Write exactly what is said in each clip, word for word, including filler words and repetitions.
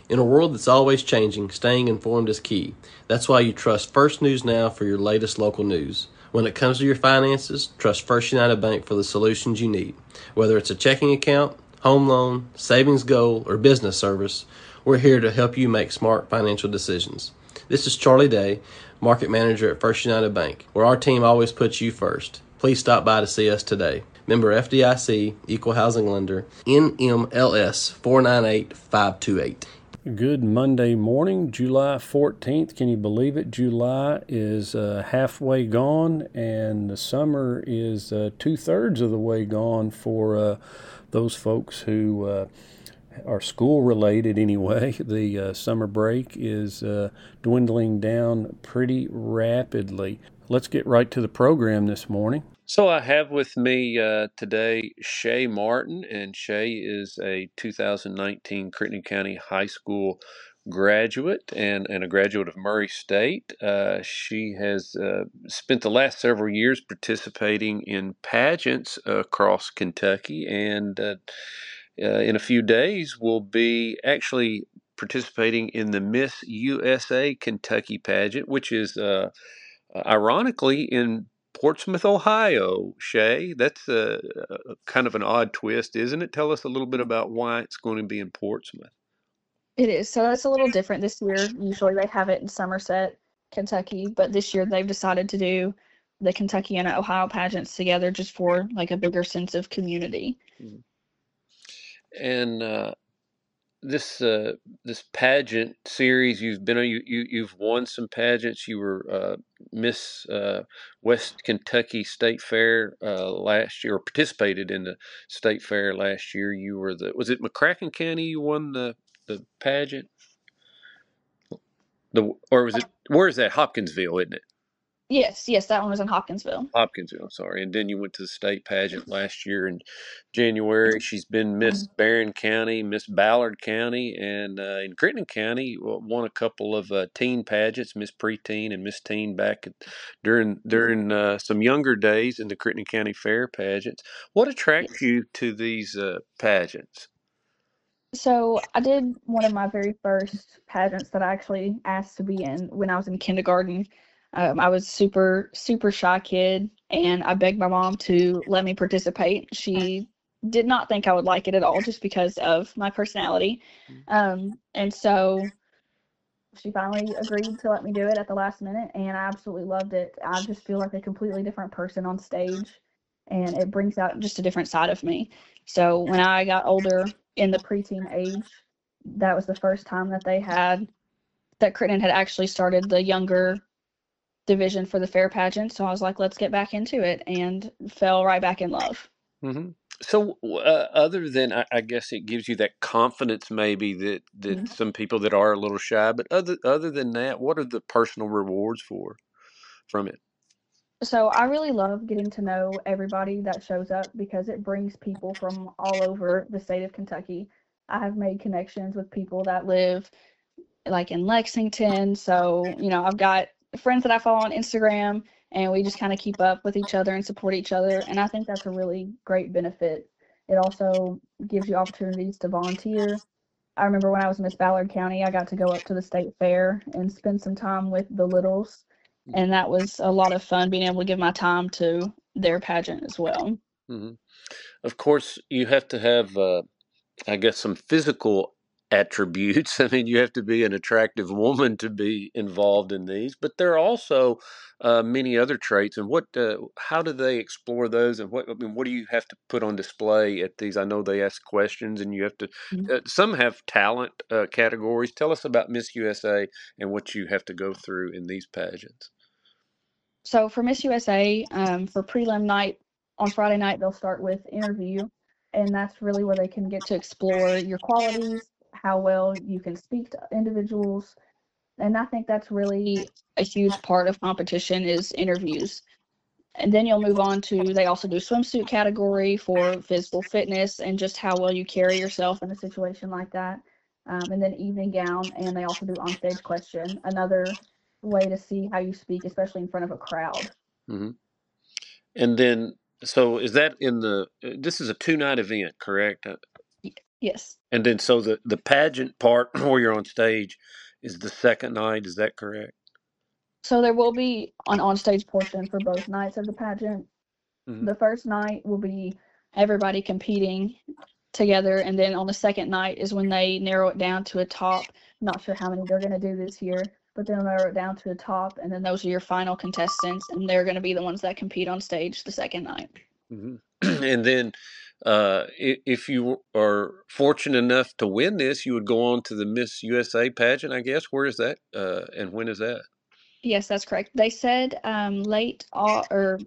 In a world that's always changing, staying informed is key. That's why you trust First News Now for your latest local news. When it comes to your finances, trust First United Bank for the solutions you need. Whether it's a checking account, home loan, savings goal, or business service, we're here to help you make smart financial decisions. This is Charlie Day, Market Manager at First United Bank, where our team always puts you first. Please stop by to see us today. Member F D I C, Equal Housing Lender, N M L S four nine eight five two eight. Good Monday morning, July fourteenth. Can you believe it? July is uh, halfway gone, and the summer is uh, two-thirds of the way gone for uh, those folks who uh, are school-related anyway. The uh, summer break is uh, dwindling down pretty rapidly. Let's get right to the program this morning. So I have with me uh, today Shay Martin, and Shay is a two thousand nineteen Crittenden County High School graduate and, and a graduate of Murray State. Uh, she has uh, spent the last several years participating in pageants across Kentucky, and uh, uh, in a few days will be actually participating in the Miss U S A Kentucky pageant, which is uh, ironically in Portsmouth, Ohio. Shay, that's a, a kind of an odd twist, isn't it? Tell us a little bit about why it's going to be in Portsmouth. It is. So that's a little different this year. Usually they have it in Somerset, Kentucky, but this year they've decided to do the Kentucky and Ohio pageants together just for like a bigger sense of community. And uh, this uh, this pageant series, you've been you, you you've won some pageants. You were uh, Miss uh, West Kentucky State Fair uh, last year, or participated in the State Fair last year. You were the was it McCracken County you won the the pageant? The or was it where is that? Hopkinsville, isn't it? Yes, yes, that one was in Hopkinsville. Hopkinsville, sorry. And then you went to the state pageant last year in January. She's been Miss Barron County, Miss Ballard County, and uh, in Crittenden County won a couple of uh, teen pageants, Miss Preteen and Miss Teen, back at, during during uh, some younger days in the Crittenden County Fair pageants. What attracts Yes. you to these uh, pageants? So I did one of my very first pageants that I actually asked to be in when I was in kindergarten. Um, I was super, super shy kid, and I begged my mom to let me participate. She did not think I would like it at all just because of my personality. Um, and so she finally agreed to let me do it at the last minute, and I absolutely loved it. I just feel like a completely different person on stage, and it brings out just a different side of me. So when I got older in the preteen age, that was the first time that they had, that Crittenden had actually started the younger division for the fair pageant. So I was like, let's get back into it, and fell right back in love. Mm-hmm. So, uh, other than, I, I guess it gives you that confidence, maybe that that Mm-hmm. some people that are a little shy, but other other than that, what are the personal rewards for from it? So I really love getting to know everybody that shows up because it brings people from all over the state of Kentucky. I have made connections with people that live like in Lexington. So, you know, I've got friends that I follow on Instagram, and we just kind of keep up with each other and support each other. And I think that's a really great benefit. It also gives you opportunities to volunteer. I remember when I was in Miss Ballard County, I got to go up to the state fair and spend some time with the littles. And that was a lot of fun being able to give my time to their pageant as well. Mm-hmm. Of course, you have to have, uh, I guess, some physical attributes. I mean, you have to be an attractive woman to be involved in these, but there are also uh, many other traits. And what, uh, how do they explore those? And what, I mean, what do you have to put on display at these? I know they ask questions, and you have to. Uh, some have talent uh, categories. Tell us about Miss U S A and what you have to go through in these pageants. So for Miss U S A, um, for prelim night on Friday night, they'll start with interview, and that's really where they can get to explore your qualities, how well you can speak to individuals. And I think that's really a huge part of competition is interviews. And then you'll move on to, they also do swimsuit category for physical fitness and just how well you carry yourself in a situation like that. Um, and then evening gown, and they also do onstage question, another way to see how you speak, especially in front of a crowd. Mm-hmm. And then, so is that in the? uh, This is a two night event, correct? Uh, Yes. And then so the, the pageant part where you're on stage is the second night, is that correct? So there will be an on-stage portion for both nights of the pageant. Mm-hmm. The first night will be everybody competing together, and then on the second night is when they narrow it down to a top. Not sure how many they're going to do this year, but they'll narrow it down to a top, and then those are your final contestants, and they're going to be the ones that compete on stage the second night. Mm-hmm. And then uh, if you are fortunate enough to win this, you would go on to the Miss U S A pageant, I guess. Where is that, uh, and when is that? Yes, that's correct. They said um, late uh, or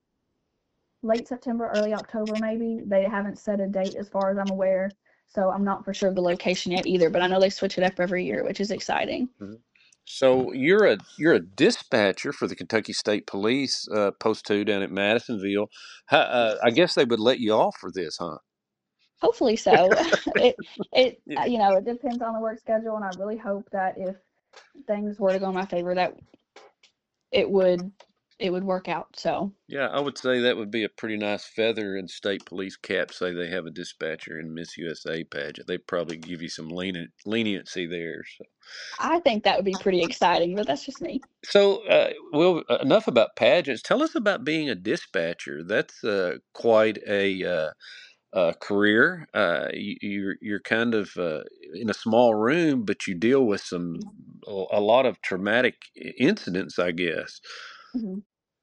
late September, early October, maybe. They haven't set a date as far as I'm aware, so I'm not for sure of the location yet either. But I know they switch it up every year, which is exciting. Mm-hmm. So you're a you're a dispatcher for the Kentucky State Police, uh, Post Two down at Madisonville. How, uh, I guess they would let you off for this, huh? Hopefully so. it it Yeah. you know it depends on the work schedule, and I really hope that if things were to go in my favor, that it would it would work out. So Yeah, I would say that would be a pretty nice feather in state police cap. Say they have a dispatcher in Miss U S A pageant, they'd probably give you some lenient leniency there. So. I think that would be pretty exciting, but that's just me. So, uh, well, enough about pageants. Tell us about being a dispatcher. That's uh, quite a uh, uh, career. Uh, you, you're you're kind of uh, in a small room, but you deal with some a lot of traumatic incidents, I guess. Mm-hmm.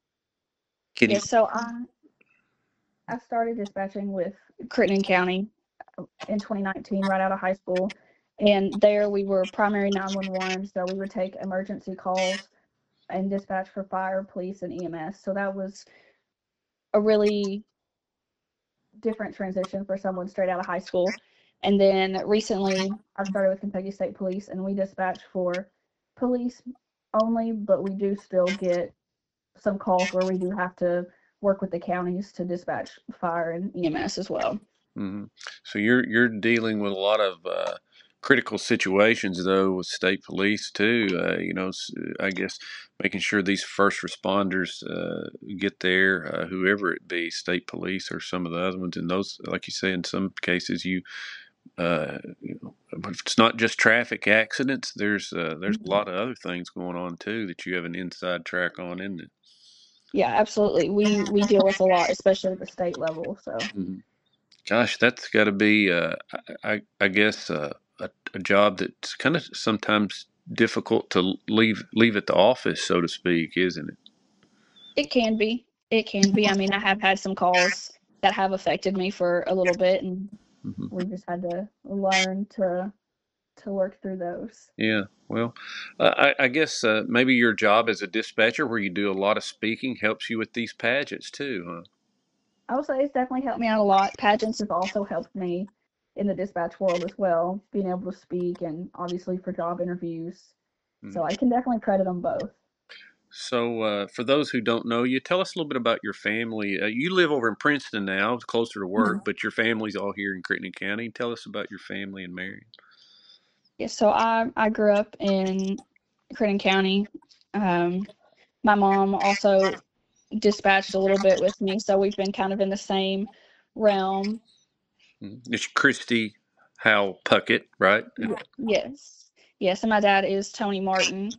Can Yeah, you? so I I started dispatching with Crittenden County in twenty nineteen, right out of high school, and there we were primary nine one one, so we would take emergency calls and dispatch for fire, police, and E M S. So that was a really different transition for someone straight out of high school. And then recently, I started with Kentucky State Police, and we dispatch for police only, but we do still get some calls where we do have to work with the counties to dispatch fire and E M S as well. Mm-hmm. So you're you're dealing with a lot of uh, critical situations, though, with state police too. Uh, you know, I guess making sure these first responders uh, get there, uh, whoever it be, state police or some of the other ones. And those, like you say, in some cases, you, uh, you know, but if it's not just traffic accidents. There's uh, there's a lot of other things going on too that you have an inside track on, isn't it? Yeah, absolutely. We we deal with a lot, especially at the state level. So. Mm-hmm. Gosh, that's got to be, uh, I, I guess, uh, a, a job that's kind of sometimes difficult to leave leave at the office, so to speak, isn't it? It can be. It can be. I mean, I have had some calls that have affected me for a little bit, and Mm-hmm. we just had to learn to to work through those. Yeah, well, uh, I, I guess uh, maybe your job as a dispatcher, where you do a lot of speaking, helps you with these pageants too, huh? I would say it's definitely helped me out a lot. Pageants have also helped me in the dispatch world as well, being able to speak and obviously for job interviews. Mm-hmm. So I can definitely credit them both. So, uh, for those who don't know you, tell us a little bit about your family. Uh, you live over in Princeton now, closer to work, Mhm. but your family's all here in Crittenden County. Tell us about your family and Marion. Yeah, so I I grew up in Crittenden County. Um, my mom also dispatched a little bit with me, so we've been kind of in the same realm. It's Christy Howell Puckett, right? Y- yes, yes, and my dad is Tony Martin.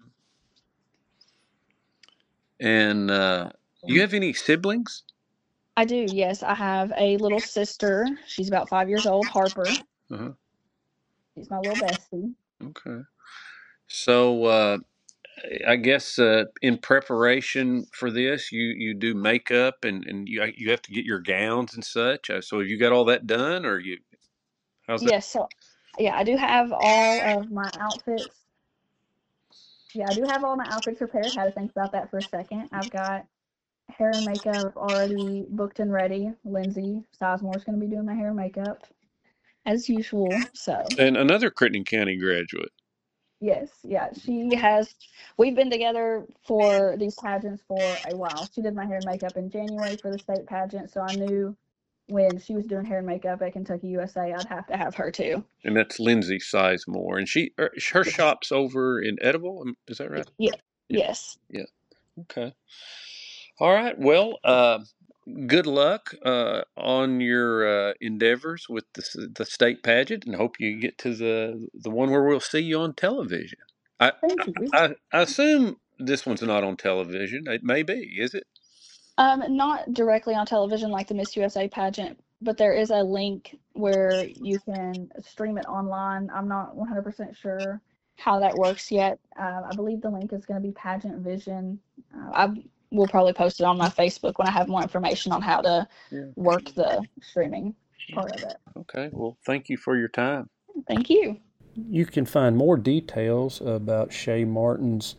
And uh, you have any siblings? I do, yes. I have a little sister. She's about five years old, Harper. Uh-huh. She's my little bestie. Okay. So uh, I guess uh, in preparation for this, you, you do makeup and, and you you have to get your gowns and such. Uh, so have you got all that done, or you? How's that? Yes, so yeah, I do have all of my outfits. Yeah, I do have all my outfits prepared. Had to think about that for a second. I've got hair and makeup already booked and ready. Lindsay Sizemore's going to be doing my hair and makeup as usual. So, And another Crittenden County graduate. yes, yeah, she has. We've been together for these pageants for a while. She did my hair and makeup in January for the state pageant, so I knew when she was doing hair and makeup at Kentucky U S A, I'd have to have her too. And that's Lindsay Sizemore, and she er, her Yes. shop's over in Edible. Is that right? Yeah. Yeah. Yes. Yeah. Okay. All right. Well, uh, good luck uh, on your uh, endeavors with the, the state pageant, and hope you get to the the one where we'll see you on television. I, Thank you. I, I assume this one's not on television. It may be, is it? Um, not directly on television like the Miss U S A pageant, but there is a link where you can stream it online. I'm not one hundred percent sure how that works yet. Uh, I believe the link is going to be Pageant Vision. Uh, I will probably post it on my Facebook when I have more information on how to Yeah. work the streaming part of it. Okay. Well, thank you for your time. Thank you. You can find more details about Shay Martin's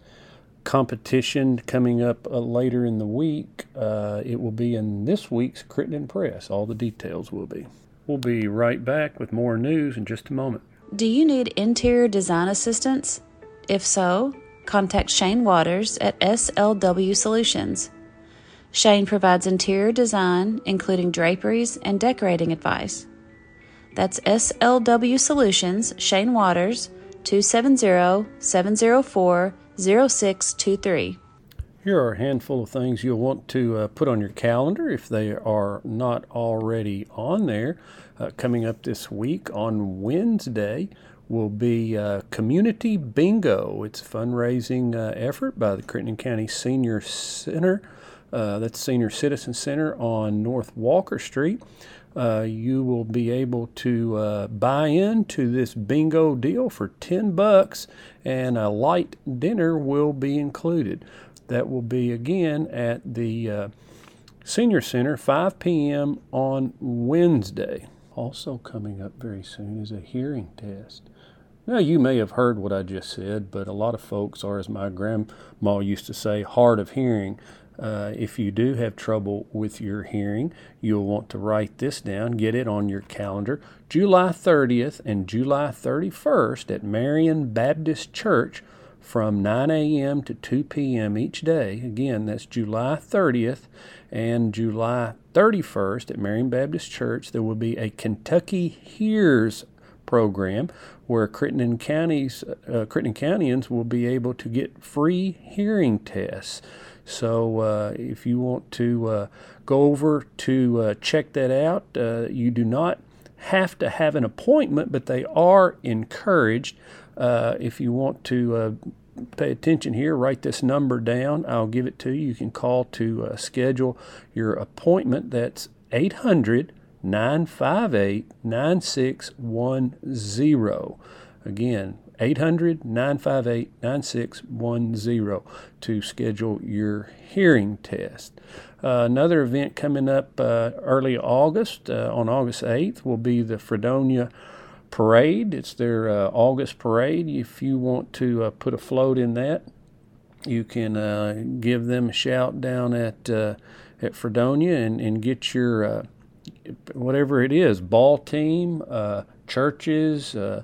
competition coming up uh, later in the week. Uh, it will be in this week's Crittenden Press. All the details will be. We'll be right back with more news in just a moment. Do you need interior design assistance? If so, contact Shane Waters at S L W Solutions. Shane provides interior design, including draperies and decorating advice. That's S L W Solutions, Shane Waters, two seven zero, seven zero four, zero six two three. Here are a handful of things you'll want to uh, put on your calendar if they are not already on there. Uh, coming up this week on Wednesday will be uh, Community Bingo. It's a fundraising uh, effort by the Crittenden County Senior Center. Uh, that's Senior Citizen Center on North Walker Street. Uh, you will be able to uh, buy into this bingo deal for ten bucks, and a light dinner will be included. That will be again at the uh, Senior Center, five p.m. on Wednesday. Also coming up very soon is a hearing test. Now, you may have heard what I just said, but a lot of folks are, as my grandma used to say, hard of hearing. Uh, if you do have trouble with your hearing, you'll want to write this down, get it on your calendar. July thirtieth and July thirty-first at Marion Baptist Church from nine a.m. to two p.m. each day. Again, that's July thirtieth and July thirty-first at Marion Baptist Church. There will be a Kentucky Hears program where Crittenden County's, uh, Crittenden Countyans will be able to get free hearing tests. So uh, if you want to uh, go over to uh, check that out, uh, you do not have to have an appointment, but they are encouraged. Uh, if you want to uh, pay attention here, write this number down. I'll give it to you. You can call to uh, schedule your appointment. That's eight hundred, nine five eight, nine six one zero. Again, eight hundred, nine five eight, nine six one zero to schedule your hearing test. Uh, another event coming up uh, early August, uh, on August eighth, will be the Fredonia Parade. It's their uh, August parade. If you want to uh, put a float in that, you can uh, give them a shout down at uh, at Fredonia and, and get your uh, whatever it is, ball team, uh, churches, uh,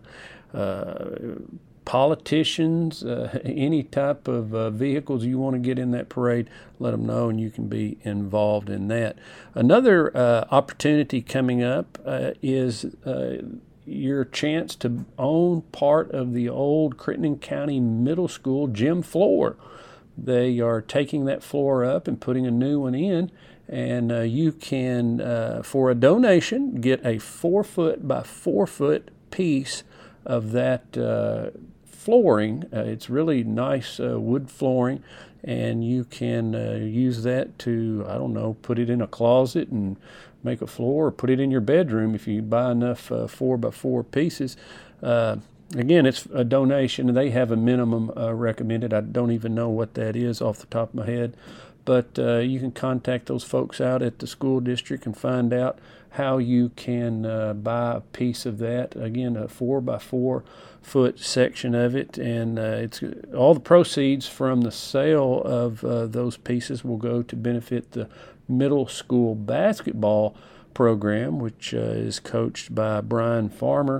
uh, politicians, uh, any type of uh, vehicles you want to get in that parade, let them know and you can be involved in that. Another uh, opportunity coming up uh, is uh, your chance to own part of the old Crittenden County Middle School gym floor. They are taking that floor up and putting a new one in, and uh, you can, uh, for a donation, get a four foot by four foot piece of that uh, flooring. Uh, it's really nice uh, wood flooring, and you can uh, use that to, I don't know, put it in a closet and make a floor, or put it in your bedroom if you buy enough uh, four by four pieces. Uh, again, it's a donation, and they have a minimum uh, recommended. I don't even know what that is off the top of my head, but uh, you can contact those folks out at the school district and find out how you can uh, buy a piece of that. Again, a four by four foot section of it, and uh, it's all the proceeds from the sale of uh, those pieces will go to benefit the middle school basketball program, which uh, is coached by Brian Farmer.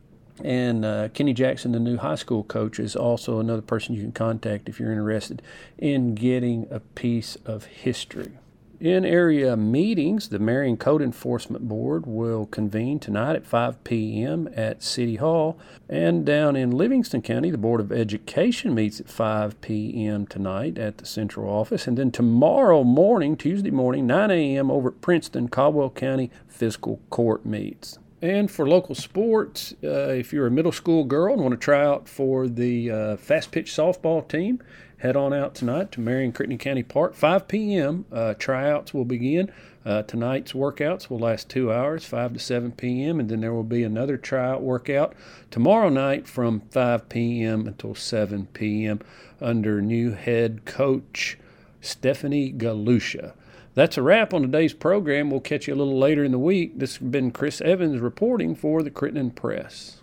And uh, Kenny Jackson, the new high school coach, is also another person you can contact if you're interested in getting a piece of history. In area meetings, the Marion Code Enforcement Board will convene tonight at five p.m. at City Hall. And down in Livingston County, the Board of Education meets at five p.m. tonight at the central office. And then tomorrow morning, Tuesday morning, nine a.m. over at Princeton, Caldwell County Fiscal Court meets. And for local sports, uh, if you're a middle school girl and want to try out for the uh, fast pitch softball team, head on out tonight to Marion Crittenden County Park. five p.m. Uh, tryouts will begin. Uh, tonight's workouts will last two hours, five to seven p.m., and then there will be another tryout workout tomorrow night from five p.m. until seven p.m. under new head coach Stephanie Galusha. That's a wrap on today's program. We'll catch you a little later in the week. This has been Chris Evans reporting for the Crittenden Press.